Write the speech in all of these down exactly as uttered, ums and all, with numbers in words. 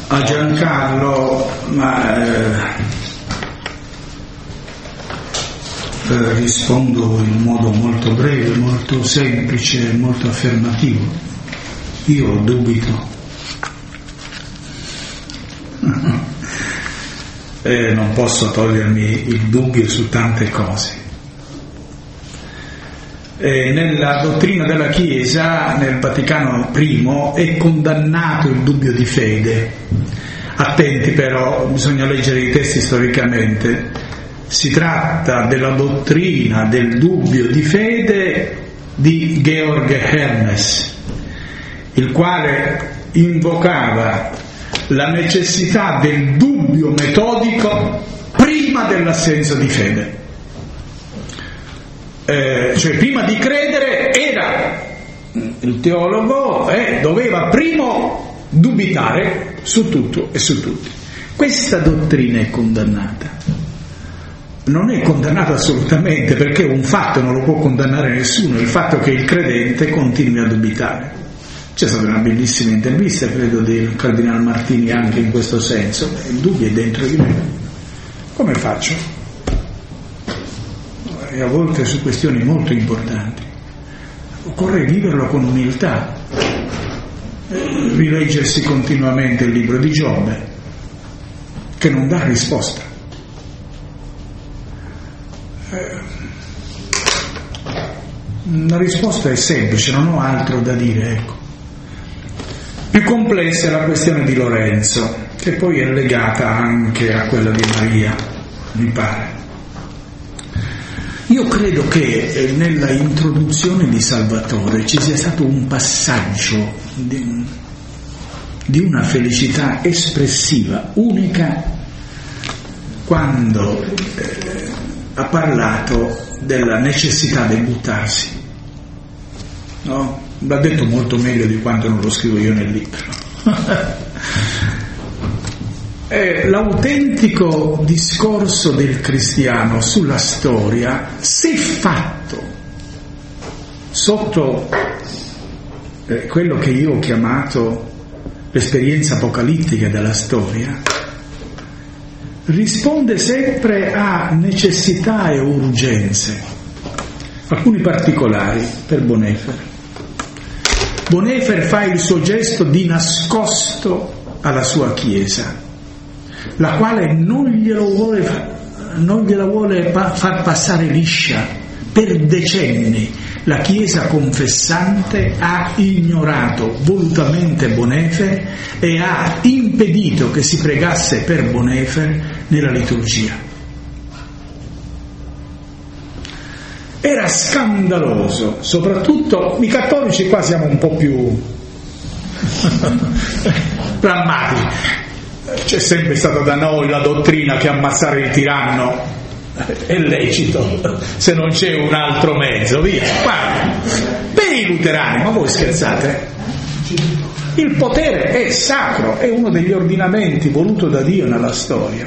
A Giancarlo, ma eh, eh, rispondo in modo molto breve, molto semplice, molto affermativo. Io dubito. E non posso togliermi il dubbio su tante cose. E nella dottrina della Chiesa, nel Vaticano I, è condannato il dubbio di fede. Attenti però, bisogna leggere i testi storicamente. Si tratta della dottrina del dubbio di fede di Georg Hermes, il quale invocava la necessità del dubbio metodico prima dell'assenza di fede. Eh, cioè prima di credere era il teologo eh, doveva primo dubitare su tutto e su tutti. Questa dottrina è condannata. Non è condannata assolutamente, perché un fatto non lo può condannare nessuno, il fatto che il credente continui a dubitare. C'è stata una bellissima intervista, credo, del Cardinale Martini anche in questo senso. Il dubbio è dentro di me. Come faccio? E a volte su questioni molto importanti occorre viverlo con umiltà, rileggersi continuamente il libro di Giobbe, che non dà risposta. La risposta è semplice, non ho altro da dire, ecco. Più complessa è la questione di Lorenzo, che poi è legata anche a quella di Maria, mi pare. Io credo che nella introduzione di Salvatore ci sia stato un passaggio di, di una felicità espressiva, unica, quando eh, ha parlato della necessità di buttarsi. No? L'ha detto molto meglio di quanto non lo scrivo io nel libro. È l'autentico discorso del cristiano sulla storia, se fatto sotto eh, quello che io ho chiamato l'esperienza apocalittica della storia, risponde sempre a necessità e urgenze. Alcuni particolari per Bonhoeffer. Bonhoeffer fa il suo gesto di nascosto alla sua Chiesa, la quale non glielo vuole, non gliela vuole pa- far passare liscia. Per decenni la Chiesa confessante ha ignorato volutamente Bonhoeffer e ha impedito che si pregasse per Bonhoeffer nella liturgia. Era scandaloso, soprattutto i cattolici qua siamo un po' più prammatici. C'è sempre stata da noi la dottrina che ammazzare il tiranno è lecito se non c'è un altro mezzo, via. Guarda, per i luterani, ma voi scherzate? Il potere è sacro, è uno degli ordinamenti voluto da Dio nella storia.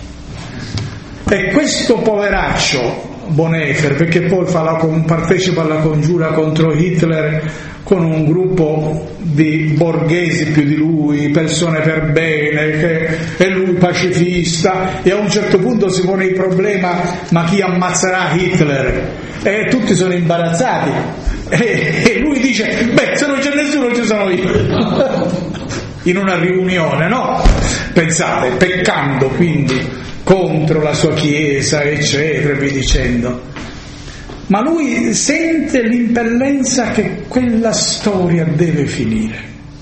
E questo poveraccio Bonhoeffer, perché poi fa la, partecipa alla congiura contro Hitler con un gruppo di borghesi più di lui, persone per bene, che è lui pacifista, e a un certo punto si pone il problema: ma chi ammazzerà Hitler? E tutti sono imbarazzati, e, e lui dice: beh, se non c'è nessuno ci sono io. In una riunione, no? Pensate, peccando quindi contro la sua Chiesa, eccetera, e via dicendo. Ma lui sente l'impellenza che quella storia deve finire.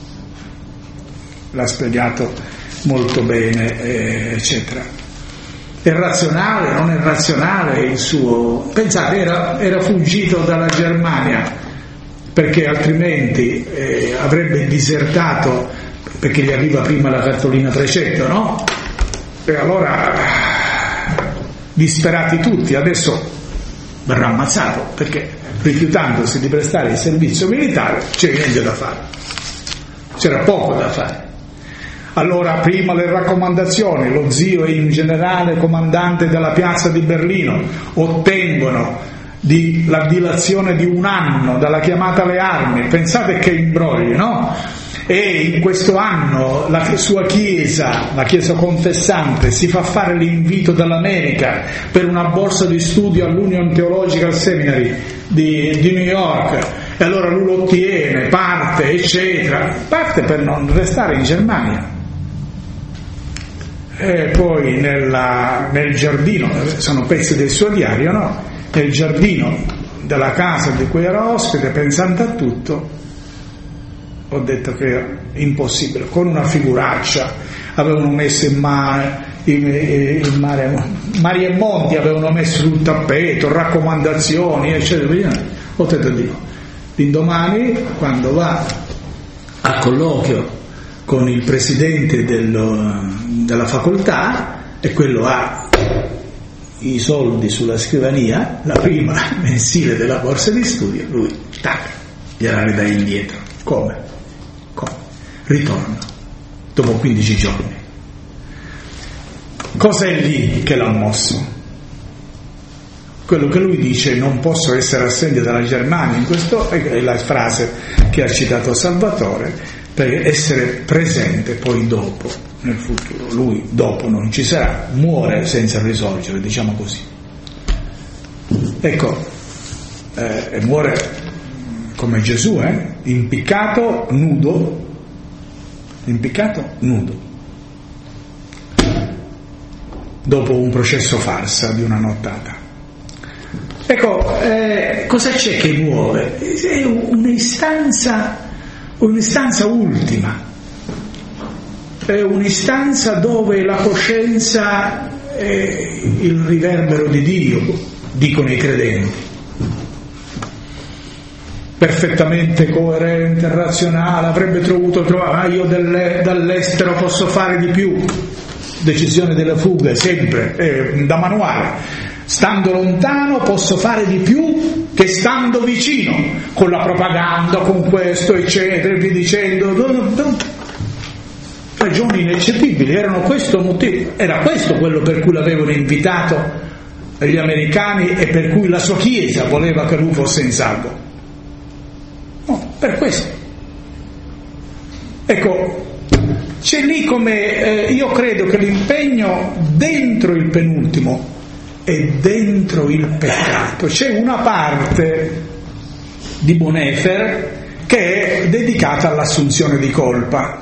L'ha spiegato molto bene, eh, eccetera. È razionale, non è razionale il suo... Pensate, era, era fuggito dalla Germania, perché altrimenti eh, avrebbe disertato, perché gli arriva prima la cartolina trecento, no? E allora, disperati tutti, adesso verrà ammazzato, perché rifiutandosi di prestare il servizio militare c'è niente da fare, c'era poco da fare. Allora prima le raccomandazioni, lo zio e in generale comandante della piazza di Berlino ottengono di, la dilazione di un anno dalla chiamata alle armi. Pensate che imbrogli, no? e in questo anno la sua chiesa, la chiesa confessante, si fa fare l'invito dall'America per una borsa di studio all'Union Theological Seminary di, di New York, e allora lui lo ottiene, parte, eccetera, parte per non restare in Germania. E poi nella, nel giardino, sono pezzi del suo diario, no? Nel giardino della casa di cui era ospite, pensando a tutto, ho detto che era impossibile. Con una figuraccia avevano messo in mare, in, in mare Mari e Monti avevano messo sul tappeto raccomandazioni, eccetera. Ho detto di no. L'indomani, quando va a colloquio con il presidente del, della facoltà, e quello ha i soldi sulla scrivania, la prima mensile della borsa di studio, lui tac, gliela ridà indietro. Come? Come? Ritorno dopo quindici giorni. Cos'è lì che l'ha mosso? Quello che lui dice: non posso essere assente dalla Germania in questo, è la frase che ha citato Salvatore, per essere presente poi dopo, nel futuro. Lui dopo non ci sarà, muore senza risorgere, diciamo così. Ecco, eh, e muore come Gesù, eh? impiccato, nudo, impiccato, nudo, dopo un processo farsa di una nottata. Ecco, eh, cosa c'è che muove? È un'istanza un'istanza ultima, è un'istanza dove la coscienza è il riverbero di Dio, dicono i credenti, perfettamente coerente, razionale, avrebbe dovuto trovare, ah, io delle, dall'estero posso fare di più, decisione della fuga, sempre, eh, da manuale. Stando lontano posso fare di più che stando vicino, con la propaganda, con questo, eccetera, e via dicendo. Ragioni ineccepibili, erano questo motivo, era questo quello per cui l'avevano invitato gli americani e per cui la sua chiesa voleva che lui fosse in salvo. No, per questo. Ecco, c'è lì come, eh, io credo che l'impegno dentro il penultimo e dentro il peccato. C'è una parte di Bonhoeffer che è dedicata all'assunzione di colpa,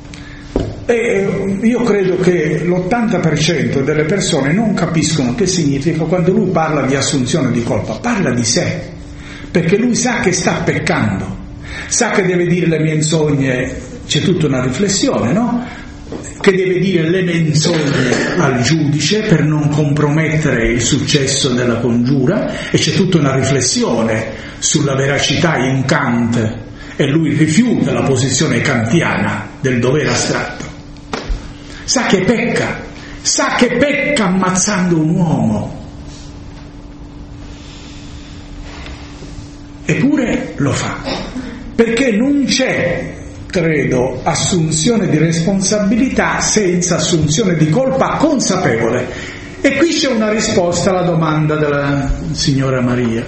e io credo che l'ottanta per cento delle persone non capiscono che significa quando lui parla di assunzione di colpa. Parla di sé, perché lui sa che sta peccando, sa che deve dire le menzogne, c'è tutta una riflessione, no? Che deve dire le menzogne al giudice per non compromettere il successo della congiura, e c'è tutta una riflessione sulla veracità in Kant, e lui rifiuta la posizione kantiana del dovere astratto. Sa che pecca, sa che pecca ammazzando un uomo, eppure lo fa, perché non c'è, credo, assunzione di responsabilità senza assunzione di colpa consapevole. E qui c'è una risposta alla domanda della signora Maria.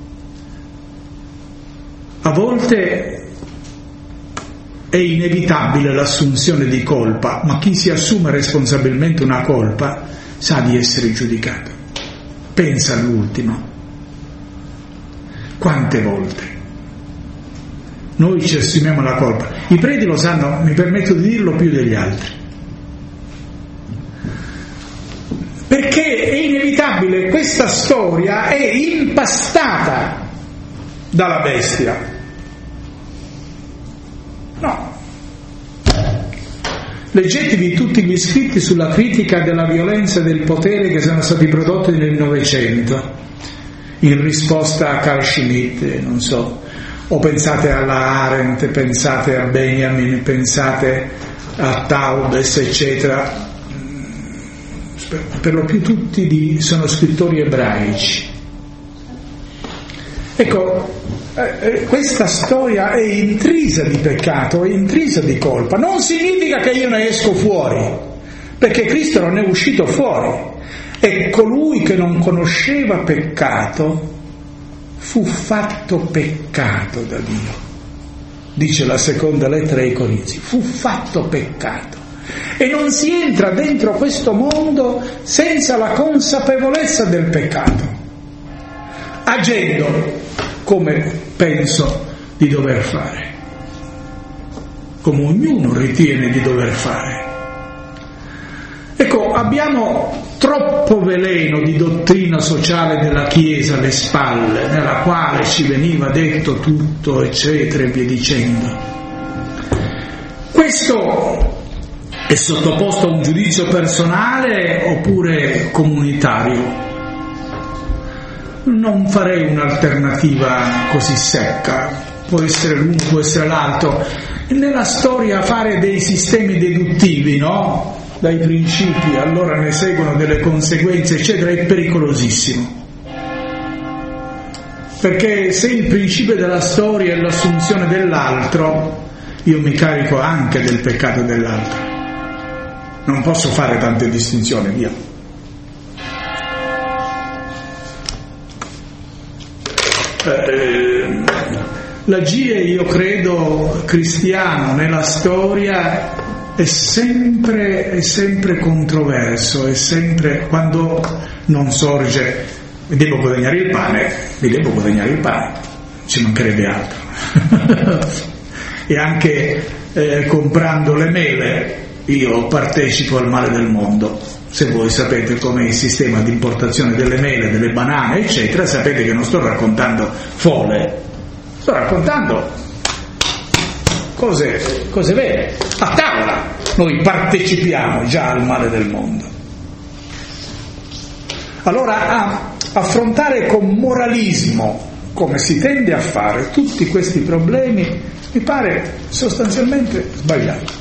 A volte è inevitabile l'assunzione di colpa, ma chi si assume responsabilmente una colpa sa di essere giudicato. Pensa all'ultimo. Quante volte noi ci assumiamo la colpa? I preti lo sanno, mi permetto di dirlo, più degli altri, perché è inevitabile, questa storia è impastata dalla bestia. No. Leggetevi tutti gli scritti sulla critica della violenza e del potere che sono stati prodotti nel Novecento in risposta a Carl Schmitt, non so, o pensate alla Arendt, pensate a Benjamin, pensate a Taubes, eccetera. Per lo più tutti di, sono scrittori ebraici. Ecco, eh, questa storia è intrisa di peccato, è intrisa di colpa. Non significa che io ne esco fuori, perché Cristo non è uscito fuori, e colui che non conosceva peccato fu fatto peccato da Dio. dice la seconda lettera ai Corinzi, fu fatto peccato. E non si entra dentro questo mondo senza la consapevolezza del peccato, agendo come penso di dover fare, come ognuno ritiene di dover fare. Ecco, abbiamo troppo veleno di dottrina sociale della Chiesa alle spalle, nella quale ci veniva detto tutto, eccetera, e via dicendo. Questo è sottoposto a un giudizio personale oppure comunitario? Non farei un'alternativa così secca, può essere l'uno, può essere l'altro. Nella storia fare dei sistemi deduttivi, no? Dai principi, allora ne seguono delle conseguenze, eccetera, è pericolosissimo. Perché se il principio della storia è l'assunzione dell'altro, io mi carico anche del peccato dell'altro. Non posso fare tante distinzioni, via. Eh, l'agire, io credo, cristiano nella storia è sempre, è sempre controverso, è sempre, quando non sorge devo guadagnare il pane, mi devo guadagnare il pane, ci mancherebbe altro. E anche eh, comprando le mele io partecipo al male del mondo. Se voi sapete com'è il sistema di importazione delle mele, delle banane, eccetera, sapete che non sto raccontando fole, sto raccontando cose, cose vere. A tavola noi partecipiamo già al male del mondo. Allora, a affrontare con moralismo, come si tende a fare, tutti questi problemi mi pare sostanzialmente sbagliato.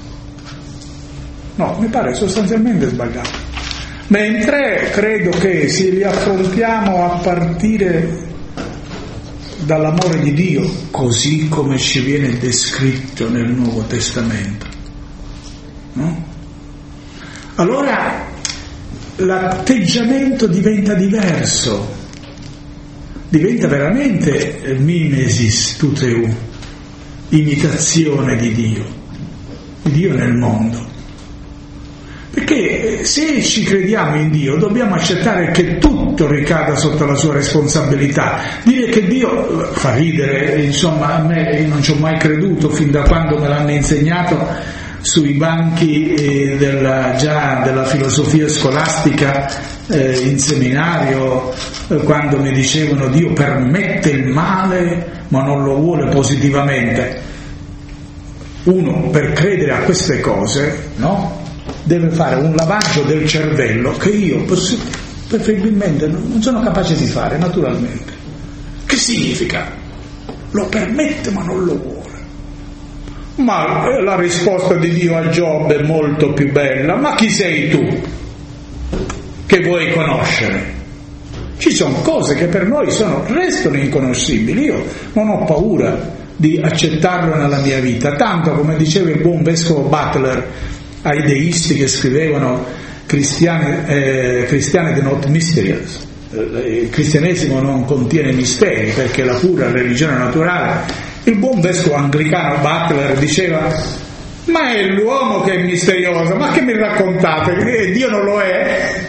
No, mi pare sostanzialmente sbagliato. Mentre credo che se li affrontiamo a partire dall'amore di Dio, così come ci viene descritto nel Nuovo Testamento, no? Allora l'atteggiamento diventa diverso, diventa veramente mimesis tuteu, imitazione di Dio, di Dio nel mondo. Perché se ci crediamo in Dio dobbiamo accettare che tutto ricada sotto la sua responsabilità. Dire che Dio fa ridere, insomma, a me non ci ho mai creduto fin da quando me l'hanno insegnato sui banchi eh, della, già della filosofia scolastica eh, in seminario, eh, quando mi dicevano Dio permette il male ma non lo vuole positivamente. Uno per credere a queste cose, no? Deve fare un lavaggio del cervello che io poss- preferibilmente non sono capace di fare naturalmente. Che significa? Lo permette ma non lo vuole. Ma la risposta di Dio a Giobbe è molto più bella. Ma chi sei tu che vuoi conoscere? Ci sono cose che per noi sono, restano inconoscibili. Io non ho paura di accettarlo nella mia vita, tanto come diceva il buon vescovo Butler ai deisti che scrivevano cristiani, eh, cristiani de not mysterious. Il cristianesimo non contiene misteri perché la pura religione naturale. Il buon vescovo anglicano Butler diceva: ma è l'uomo che è misterioso, ma che mi raccontate? Che Dio non lo è?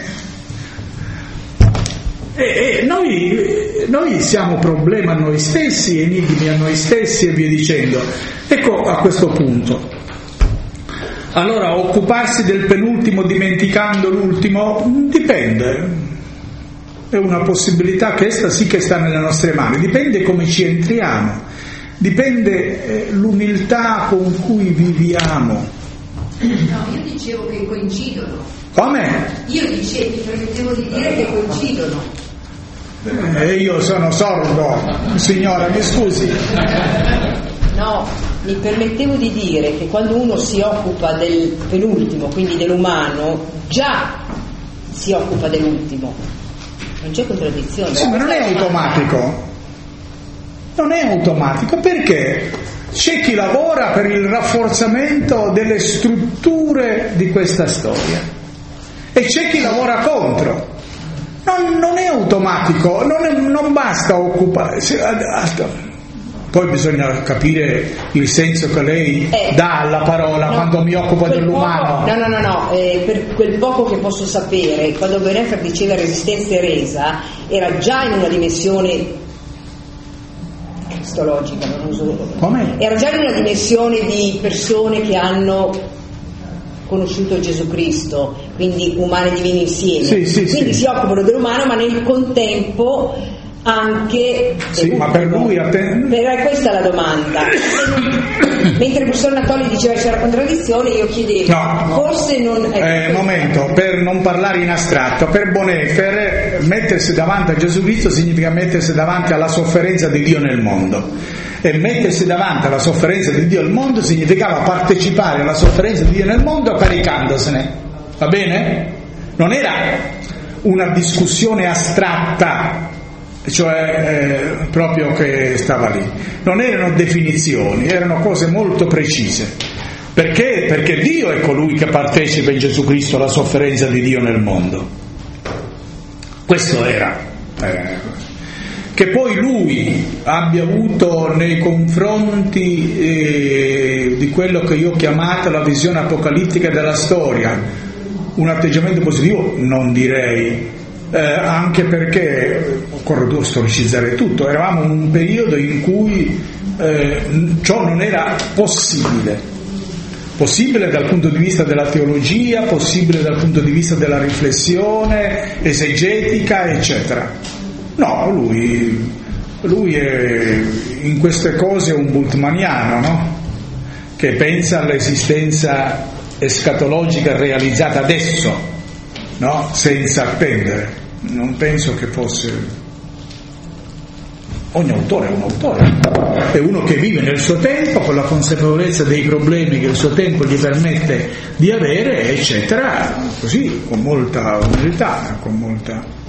E, e noi, noi siamo problema a noi stessi, enigmi a noi stessi e via dicendo. Ecco, a questo punto, allora, occuparsi del penultimo dimenticando l'ultimo dipende, è una possibilità, che esta sì che sta nelle nostre mani, dipende come ci entriamo, dipende eh, l'umiltà con cui viviamo. No, io dicevo che coincidono. Come? Io dicevo, mi permettevo di dire che coincidono. E eh, io sono sordo, signora, mi scusi. No, mi permettevo di dire che quando uno si occupa del penultimo, quindi dell'umano, già si occupa dell'ultimo. Non c'è contraddizione. Sì, ma non è automatico. Non è automatico, perché c'è chi lavora per il rafforzamento delle strutture di questa storia e c'è chi lavora contro. Non, non è automatico, non, è, non basta occuparsi. poi bisogna capire il senso che lei eh, dà alla parola no, quando mi occupo dell'umano. Poco, no, no, no, no, eh, per quel poco che posso sapere, quando Bonhoeffer diceva resistenza e resa, era già in una dimensione cristologica, non uso. Come? Era già in una dimensione di persone che hanno conosciuto Gesù Cristo, quindi umani e divini insieme. Sì, sì, quindi sì. si occupano dell'umano, ma nel contempo anche sì, ma per lui atten- per questa è la domanda. Mentre il professor Natoli diceva che c'era contraddizione, io chiedevo no, forse non eh, momento, per non parlare in astratto, per Bonhoeffer mettersi davanti a Gesù Cristo significa mettersi davanti alla sofferenza di Dio nel mondo, e mettersi davanti alla sofferenza di Dio nel mondo significava partecipare alla sofferenza di Dio nel mondo caricandosene, va bene? Non era una discussione astratta, cioè eh, proprio che stava lì, non erano definizioni, erano cose molto precise. Perché? Perché Dio è colui che partecipa in Gesù Cristo alla sofferenza di Dio nel mondo. Questo era. Eh, che poi lui abbia avuto nei confronti eh, di quello che io ho chiamato la visione apocalittica della storia un atteggiamento positivo, non direi. Eh, anche perché occorre storicizzare tutto, eravamo in un periodo in cui eh, ciò non era possibile possibile dal punto di vista della teologia, possibile dal punto di vista della riflessione esegetica, eccetera. No, lui lui è in queste cose un bultmanniano, no? Che pensa all'esistenza escatologica realizzata adesso, no? Senza attendere. Non penso che fosse. Ogni autore è un autore, è uno che vive nel suo tempo con la consapevolezza dei problemi che il suo tempo gli permette di avere, eccetera, così, con molta umiltà, con molta